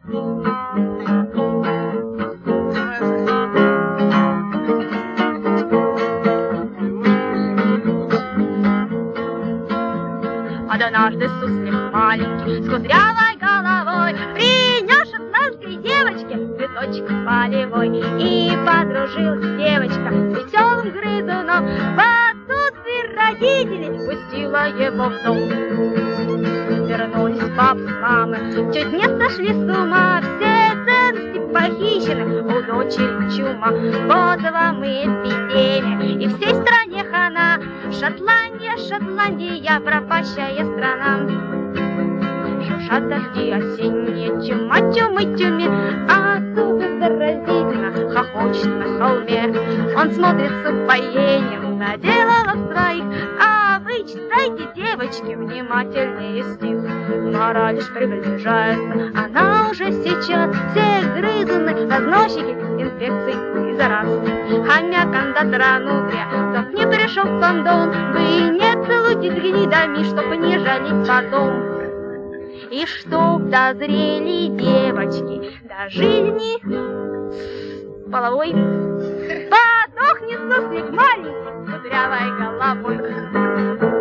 Однажды суслик маленький с кудрявой головой принес шотландской девочке цветочек полевой. И подружилась девочка с веселым грызуном. В отсутствие родителей пустила его в дом. Вернулись папа с мамой, чуть не сошли с ума. Все ценности похищены, у дочери чума. Вот вам и эпидемия, и всей стране хана. Шотландия, Шотландия, пропащая страна. Шуршат дожди осенние, чума, чумы, тюми, а тут заразительно хохочет на холме. Он смотрит с упоением на дело своих. А вы читайте, девочки, внимательнее стих. Мора лишь приближается, она уже сейчас. Все грызуны, разносчики инфекций и зараз. Хомяк, кондатора, нутрия, чтоб не пришел кондом. Вы не целуйтесь с гнидами, чтоб не жалить потом. И чтоб дозрели девочки до жизни половой, подохнет суслик маленький с кудрявой головой.